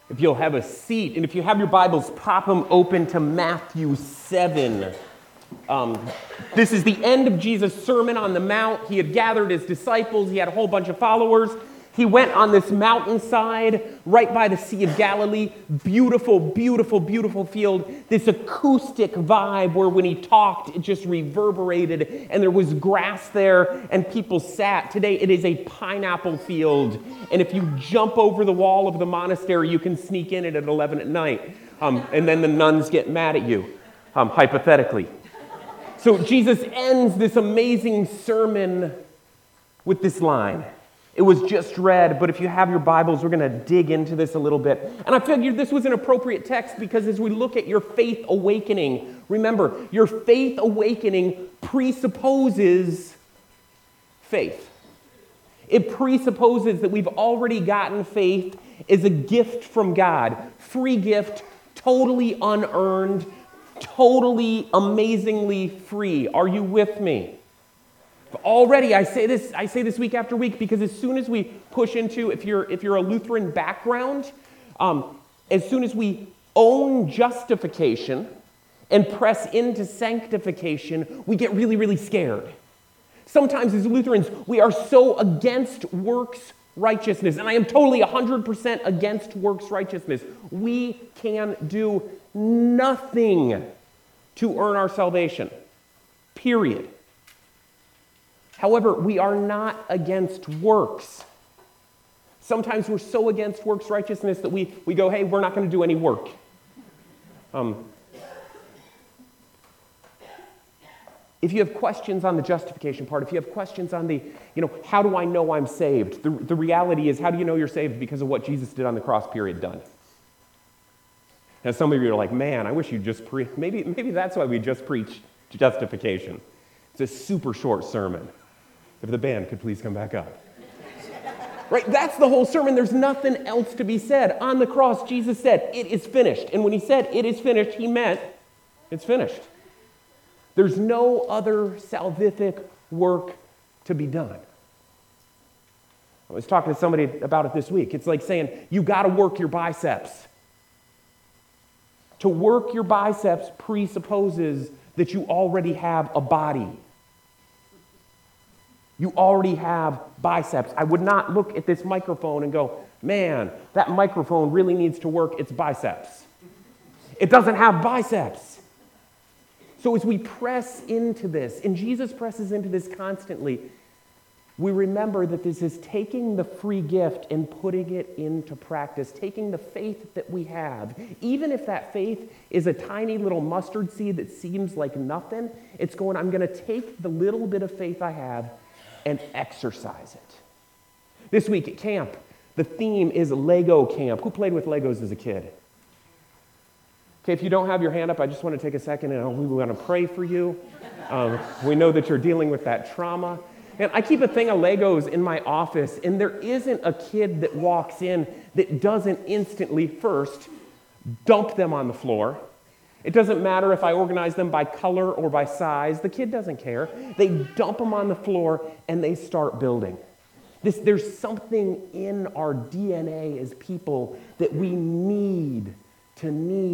If you'll have a seat, and if you have your Bibles, pop them open to Matthew 7. This is the end of Jesus' Sermon on the Mount. He had gathered his disciples. He had a whole bunch of followers. He went on this mountainside right by the Sea of Galilee. Beautiful, beautiful, beautiful field. This acoustic vibe where when he talked, it just reverberated, and there was grass there, and people sat. Today, it is a pineapple field, and if you jump over the wall of the monastery, you can sneak in it at 11 at night, and then the nuns get mad at you, hypothetically. So Jesus ends this amazing sermon with this line. It was just read, but if you have your Bibles, we're going to dig into this a little bit. And I figured this was an appropriate text because as we look at your faith awakening, remember, your faith awakening presupposes faith. It presupposes that we've already gotten faith as a gift from God. Free gift, totally unearned, totally amazingly free. Are you with me? Already, I say this week after week because as soon as we push into, if you're a Lutheran background, as soon as we own justification and press into sanctification, we get really, really scared. Sometimes as Lutherans, we are so against works righteousness, and I am totally 100% against works righteousness. We can do nothing to earn our salvation, period. However, we are not against works. Sometimes we're so against works righteousness that we go, hey, we're not going to do any work. If you have questions on the justification part, if you have questions on the, how do I know I'm saved? The reality is, how do you know you're saved? Because of what Jesus did on the cross, period, done. And some of you are like, man, I wish you'd just maybe that's why we just preach justification. It's a super short sermon. If the band could please come back up. Right? That's the whole sermon. There's nothing else to be said. On the cross, Jesus said, it is finished. And when he said, it is finished, he meant, it's finished. There's no other salvific work to be done. I was talking to somebody about it this week. It's like saying, you got to work your biceps. To work your biceps presupposes that you already have a body. You already have biceps. I would not look at this microphone and go, man, that microphone really needs to work its biceps. It doesn't have biceps. So as we press into this, and Jesus presses into this constantly, we remember that this is taking the free gift and putting it into practice, taking the faith that we have. Even if that faith is a tiny little mustard seed that seems like nothing, it's going, I'm going to take the little bit of faith I have and exercise it. This week at camp, the theme is Lego camp. Who played with Legos as a kid? Okay, if you don't have your hand up, I just want to take a second and we want to pray for you. We know that you're dealing with that trauma. And I keep a thing of Legos in my office, and there isn't a kid that walks in that doesn't instantly first dump them on the floor. It doesn't matter if I organize them by color or by size. The kid doesn't care. They dump them on the floor, and they start building. There's something in our DNA as people that we need to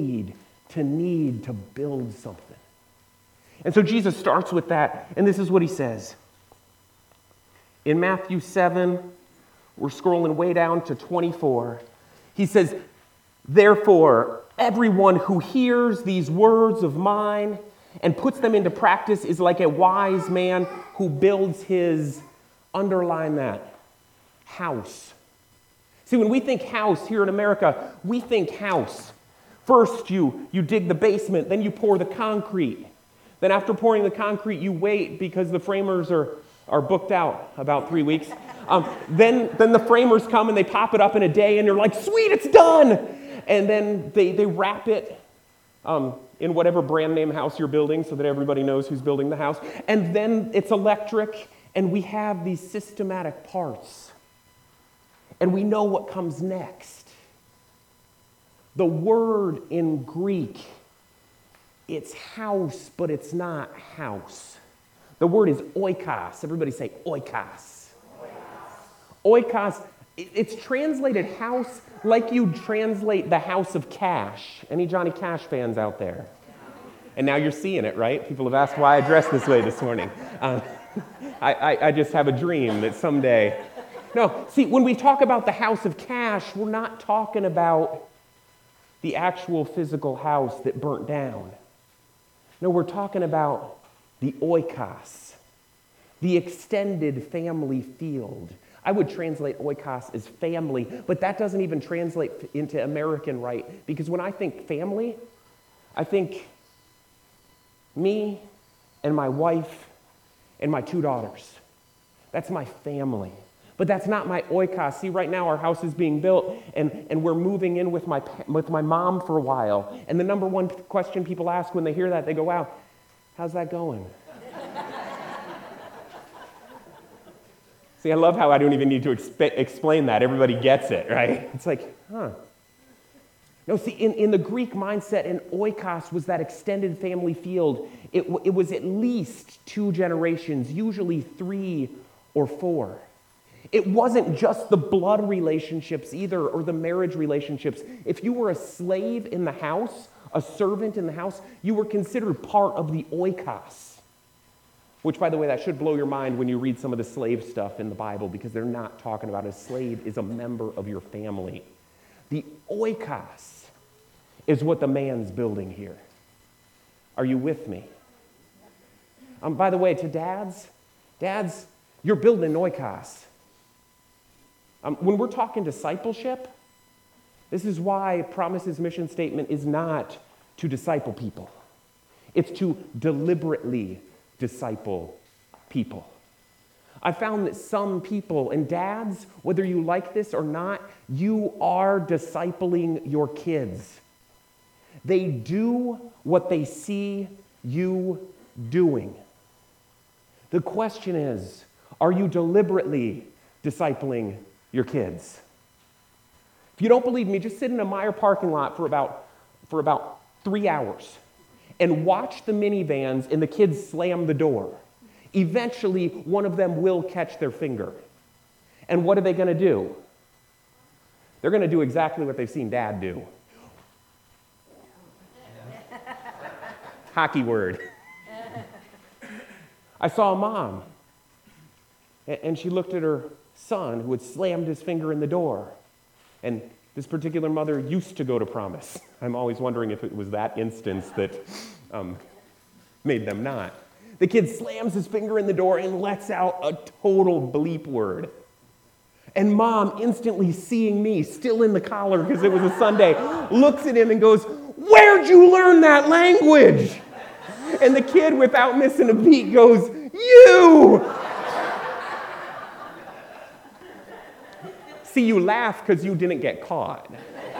build something. And so Jesus starts with that, and this is what he says. In Matthew 7, we're scrolling way down to 24. He says, therefore, everyone who hears these words of mine and puts them into practice is like a wise man who builds his, underline that, house. See, when we think house here in America, we think house. First, you dig the basement, then you pour the concrete. Then after pouring the concrete, you wait because the framers are booked out about 3 weeks. Then the framers come and they pop it up in a day and you're like, sweet, it's done. And then they wrap it in whatever brand name house you're building so that everybody knows who's building the house. And then it's electric and we have these systematic parts. And we know what comes next. The word in Greek, it's house, but it's not house. The word is oikos. Everybody say oikos. Oikos It's translated house like you'd translate the house of cash. Any Johnny Cash fans out there? And now you're seeing it, right? People have asked why I dressed this way this morning. I just have a dream that someday... No, see, when we talk about the house of cash, we're not talking about the actual physical house that burnt down. No, we're talking about the oikos, the extended family field. I would translate oikos as family, but that doesn't even translate into American right, because when I think family, I think me and my wife and my 2 daughters. That's my family. But that's not my oikos. See, right now our house is being built, and we're moving in with my mom for a while. And the number one question people ask when they hear that, they go, wow, how's that going? See, I love how I don't even need to explain that. Everybody gets it, right? It's like, huh. No, see, in the Greek mindset, an oikos was that extended family field. It was at least 2 generations, usually 3 or 4. It wasn't just the blood relationships either, or the marriage relationships. If you were a slave in the house, a servant in the house, you were considered part of the oikos. Which, by the way, that should blow your mind when you read some of the slave stuff in the Bible, because they're not talking about a slave is a member of your family. The oikos is what the man's building here. Are you with me? By the way, to dads, you're building an oikos. When we're talking discipleship, this is why Promise's mission statement is not to disciple people. It's to deliberately disciple people. I found that some people, and dads, whether you like this or not, you are discipling your kids. They do what they see you doing. The question is, are you deliberately discipling your kids? If you don't believe me, just sit in a Meijer parking lot for about 3 hours and watch the minivans and the kids slam the door. Eventually, one of them will catch their finger. And what are they going to do? They're going to do exactly what they've seen Dad do. Hockey word. I saw a mom, and she looked at her son who had slammed his finger in the door. And this particular mother used to go to Promise. I'm always wondering if it was that instance that made them not. The kid slams his finger in the door and lets out a total bleep word. And mom, instantly seeing me still in the collar because it was a Sunday, looks at him and goes, "Where'd you learn that language?" And the kid, without missing a beat, goes, "You!" See, you laugh because you didn't get caught.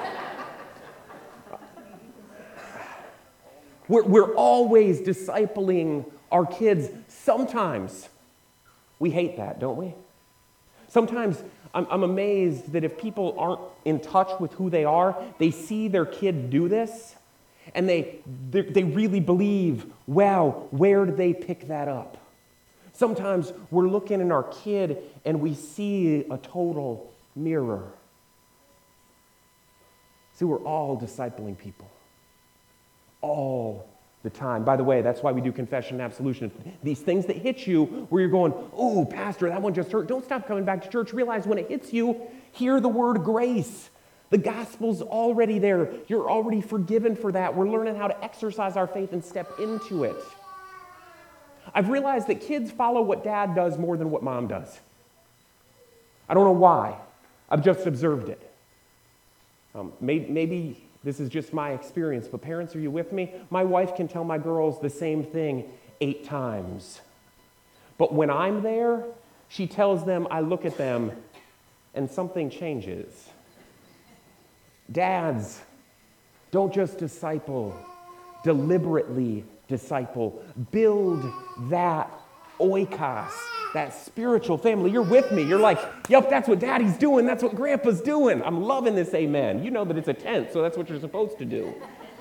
We're always discipling our kids. Sometimes we hate that, don't we? Sometimes I'm amazed that if people aren't in touch with who they are, they see their kid do this, and they really believe, wow, where did they pick that up? Sometimes we're looking at our kid and we see a total mirror. See, we're all discipling people. All the time. By the way, that's why we do confession and absolution. These things that hit you where you're going, "Oh, pastor, that one just hurt." Don't stop coming back to church. Realize when it hits you, hear the word grace. The gospel's already there. You're already forgiven for that. We're learning how to exercise our faith and step into it. I've realized that kids follow what dad does more than what mom does. I don't know why. I've just observed it. Maybe this is just my experience, but parents, are you with me? My wife can tell my girls the same thing 8 times. But when I'm there, she tells them, I look at them, and something changes. Dads, don't just disciple, deliberately disciple. Build that oikos, that spiritual family. You're with me. You're like, yep, that's what daddy's doing. That's what grandpa's doing. I'm loving this amen. You know that it's a tent, so that's what you're supposed to do.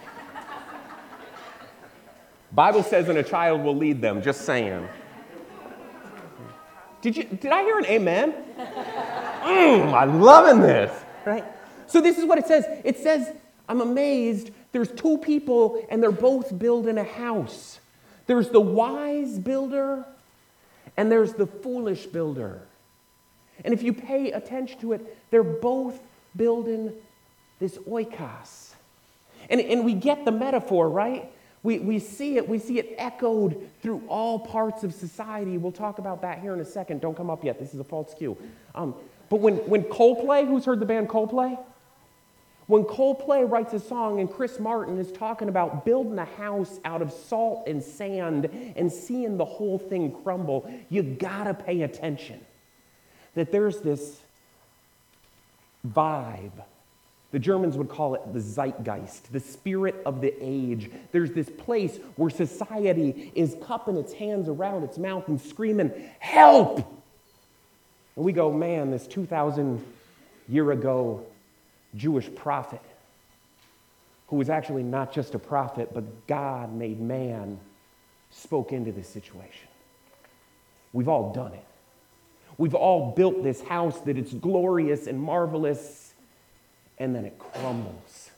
Bible says, and a child will lead them. Just saying. Did I hear an amen? I'm loving this, right? So this is what it says. It says, I'm amazed, there's two people and they're both building a house. There's the wise builder and there's the foolish builder. And if you pay attention to it, they're both building this oikos. And we get the metaphor, right? We see it echoed through all parts of society. We'll talk about that here in a second. Don't come up yet. This is a false cue. But when Coldplay, who's heard the band Coldplay? When Coldplay writes a song and Chris Martin is talking about building a house out of salt and sand and seeing the whole thing crumble, you gotta pay attention. That there's this vibe. The Germans would call it the zeitgeist, the spirit of the age. There's this place where society is cupping its hands around its mouth and screaming, help! And we go, man, this 2,000 year ago Jewish prophet, who was actually not just a prophet, but God made man, spoke into this situation. We've all done it. We've all built this house that it's glorious and marvelous, and then it crumbles.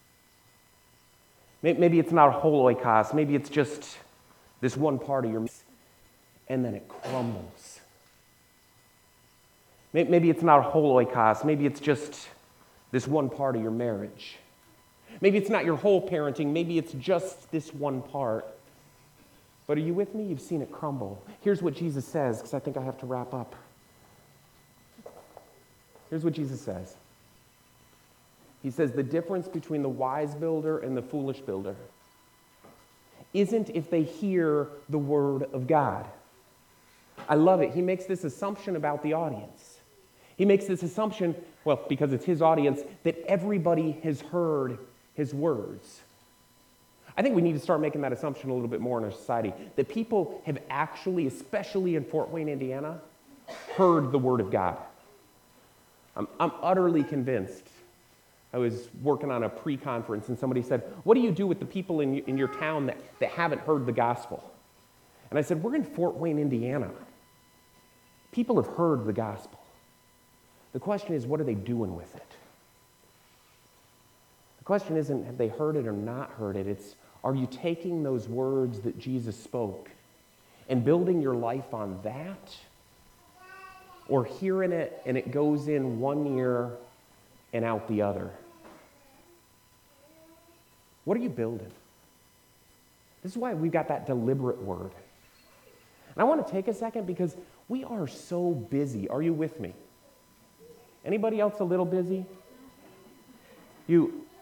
Maybe it's not a whole oikos. Maybe it's just this one part of your, and then it crumbles. Maybe it's not a whole oikos. Maybe it's just this one part of your marriage. Maybe it's not your whole parenting. Maybe it's just this one part. But are you with me? You've seen it crumble. Here's what Jesus says, because I think I have to wrap up. Here's what Jesus says. He says, the difference between the wise builder and the foolish builder isn't if they hear the word of God. I love it. He makes this assumption about the audience. He makes this assumption, well, because it's his audience, that everybody has heard his words. I think we need to start making that assumption a little bit more in our society, that people have actually, especially in Fort Wayne, Indiana, heard the word of God. I'm utterly convinced. I was working on a pre-conference and somebody said, what do you do with the people in your town that haven't heard the gospel? And I said, we're in Fort Wayne, Indiana. People have heard the gospel. The question is, what are they doing with it? The question isn't, have they heard it or not heard it? It's, are you taking those words that Jesus spoke and building your life on that? Or hearing it and it goes in one ear and out the other? What are you building? This is why we've got that deliberate word. And I want to take a second because we are so busy. Are you with me? Anybody else a little busy? Yeah,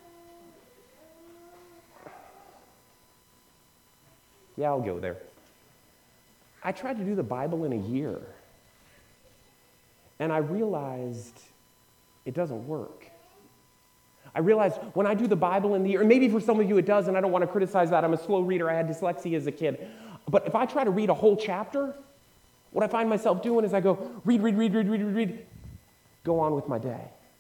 I'll go there. I tried to do the Bible in a year, and I realized it doesn't work. I realized when I do the Bible in the year, and maybe for some of you it does, and I don't want to criticize that. I'm a slow reader. I had dyslexia as a kid. But if I try to read a whole chapter, what I find myself doing is I go, read, go on with my day.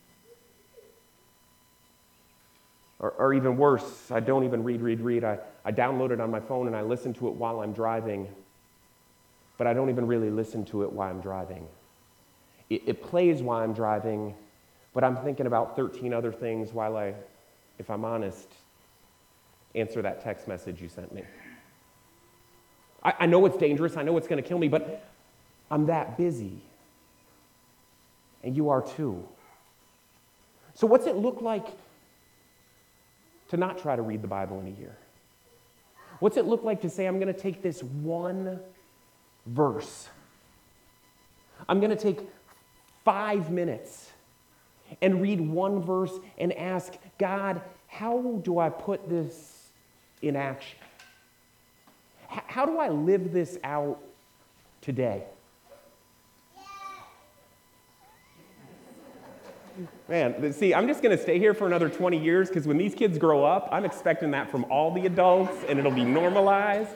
Or even worse, I don't even read. I download it on my phone and I listen to it while I'm driving, but I don't even really listen to it while I'm driving. It plays while I'm driving, but I'm thinking about 13 other things while I, if I'm honest, answer that text message you sent me. I know it's dangerous, I know it's going to kill me, but I'm that busy. And you are too. So what's it look like to not try to read the Bible in a year? What's it look like to say, I'm going to take this one verse. I'm going to take 5 minutes and read one verse and ask, God, how do I put this in action? How do I live this out today? Man, see, I'm just going to stay here for another 20 years because when these kids grow up, I'm expecting that from all the adults and it'll be normalized.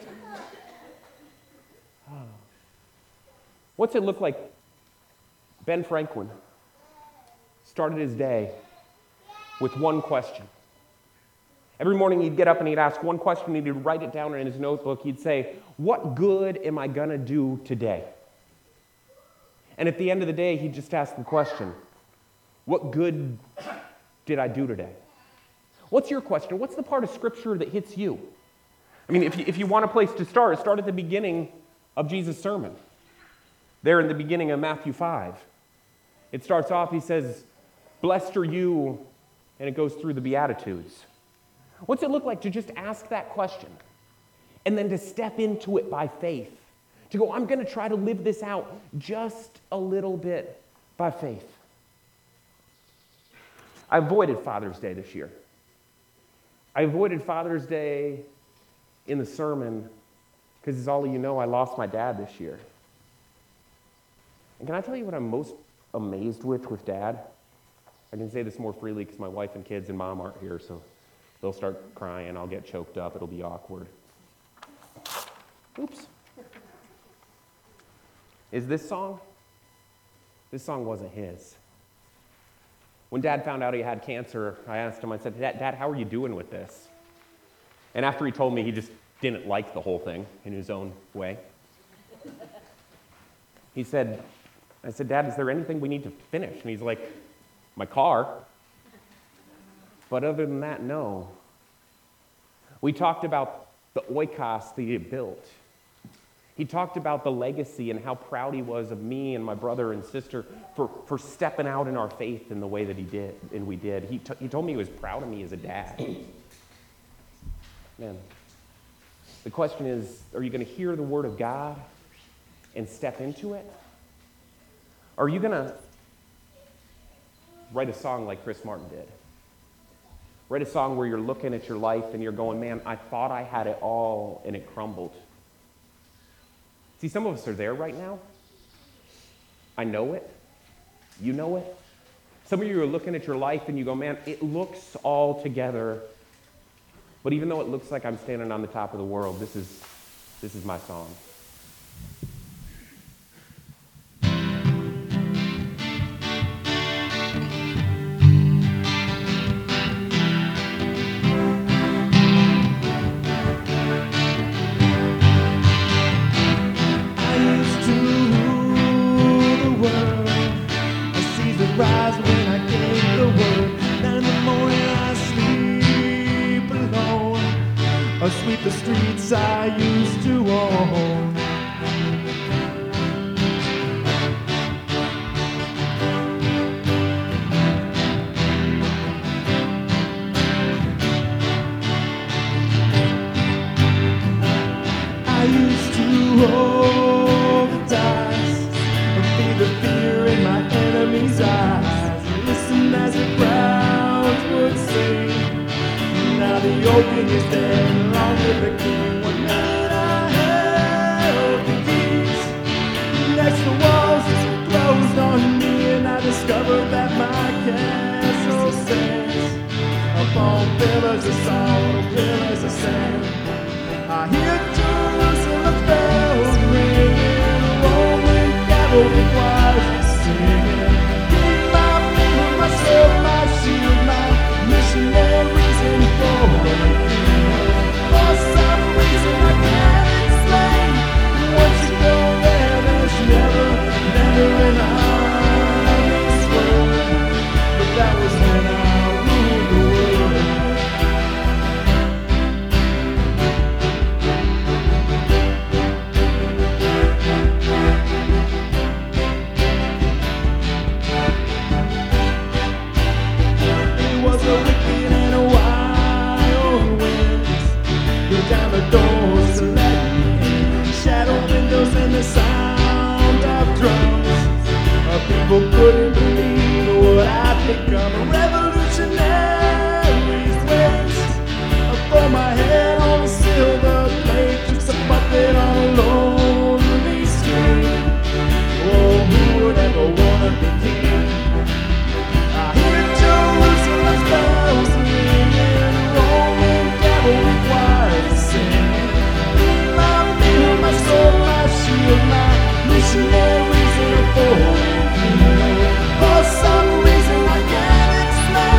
What's it look like? Ben Franklin started his day with one question. Every morning he'd get up and he'd ask one question, he'd write it down in his notebook. He'd say, what good am I going to do today? And at the end of the day, he'd just ask the question, what good did I do today? What's your question? What's the part of Scripture that hits you? I mean, if you want a place to start at the beginning of Jesus' sermon. There in the beginning of Matthew 5. It starts off, he says, blessed are you, and it goes through the Beatitudes. What's it look like to just ask that question and then to step into it by faith? To go, I'm going to try to live this out just a little bit by faith. I avoided Father's Day this year. I avoided Father's Day in the sermon because, as all of you know, I lost my dad this year. And can I tell you what I'm most amazed with Dad? I can say this more freely because my wife and kids and mom aren't here, so they'll start crying, I'll get choked up, it'll be awkward. Oops. Is this song? This song wasn't his. When Dad found out he had cancer, I asked him, I said, Dad, how are you doing with this? And after he told me, he just didn't like the whole thing in his own way. I said, Dad, is there anything we need to finish? And he's like, my car. But other than that, no. We talked about the oikos that he had built. He talked about the legacy and how proud he was of me and my brother and sister for stepping out in our faith in the way that he did, and we did. He told me he was proud of me as a dad. Man, the question is, are you going to hear the word of God and step into it? Or are you going to write a song like Chris Martin did? Write a song where you're looking at your life and you're going, man, I thought I had it all and it crumbled. See, some of us are there right now. I know it. You know it. Some of you are looking at your life and you go, man, it looks all together. But even though it looks like I'm standing on the top of the world, this is my song. Rise when I gave the word. Now in the morning I sleep alone, or sweep the streets I used to own. I used to hold the dice and feel the fear in my enemy's eyes. Listen as the crowds would sing. Now the old king is dead, long live the king. One night I held the keys. Next the walls just closed on me, and I discovered that my castle stands upon pillars of salt, pillars of sand. I hear Jerusalem's bells ringing, rolling cavalry choirs singing. My sword, my shield, my missionaries in for some reason I can't explain. Once you go there, there's never an honest word. But that was when I ruled the world. Down the doors to let me in. Shadow windows and the sound of drums. People couldn't believe what I'd become. A revolutionary's waist. For my head on a silver plate, just a puppet on a lonely street. Oh, who would ever wanna be king? I hear Jerusalem's bells ringing, rolling cavalry choirs singing. My sword, my shield, my missionaries in a foreign field. For some reason I can't explain.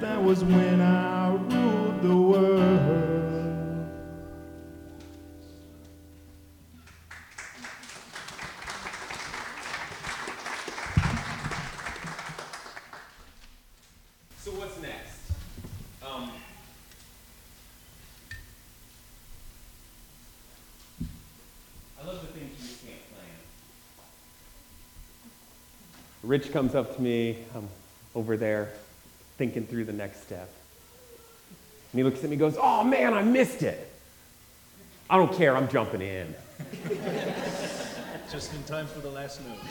That was when I ruled the world. So what's next? I love the things you just can't plan. Rich comes up to me. I'm over there thinking through the next step. And he looks at me and goes, "Oh man, I missed it." I don't care, I'm jumping in. Just in time for the last note.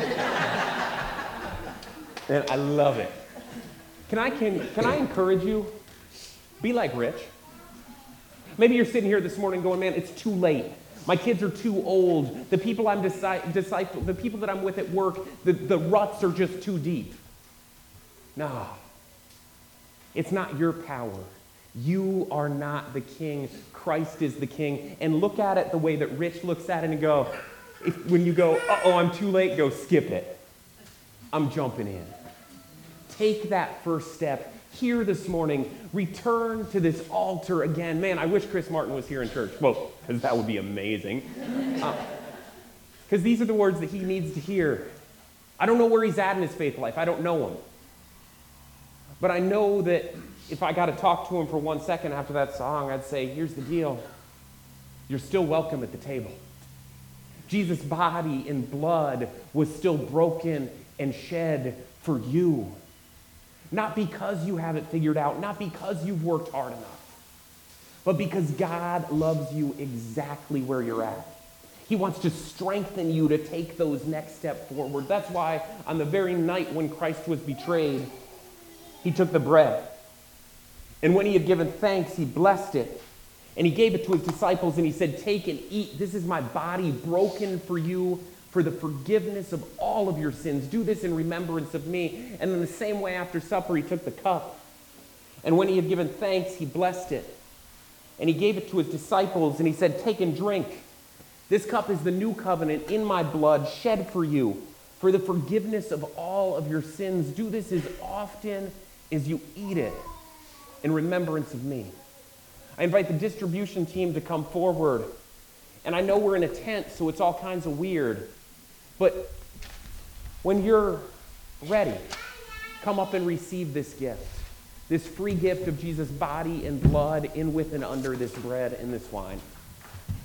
And I love it. Can I encourage you? Be like Rich. Maybe you're sitting here this morning going, "Man, it's too late. My kids are too old. The people I'm the people that I'm with at work, the ruts are just too deep." No. It's not your power. You are not the king. Christ is the king. And look at it the way that Rich looks at it and go, when you go, "Uh-oh, I'm too late," go, "Skip it. I'm jumping in." Take that first step. Here this morning, return to this altar again. Man, I wish Chris Martin was here in church. Well, because that would be amazing. Because these are the words that he needs to hear. I don't know where he's at in his faith life. I don't know him. But I know that if I got to talk to him for 1 second after that song, I'd say, here's the deal. You're still welcome at the table. Jesus' body and blood was still broken and shed for you. Not because you have it figured out, not because you've worked hard enough, but because God loves you exactly where you're at. He wants to strengthen you to take those next steps forward. That's why on the very night when Christ was betrayed, he took the bread. And when he had given thanks, he blessed it. And he gave it to his disciples and he said, "Take and eat. This is my body broken for you for the forgiveness of all of your sins. Do this in remembrance of me." And in the same way after supper, he took the cup. And when he had given thanks, he blessed it. And he gave it to his disciples and he said, "Take and drink. This cup is the new covenant in my blood shed for you for the forgiveness of all of your sins. Do this as often as you eat it in remembrance of me." I invite the distribution team to come forward. And I know we're in a tent, so it's all kinds of weird. But when you're ready, come up and receive this gift. This free gift of Jesus' body and blood in, with, and under this bread and this wine.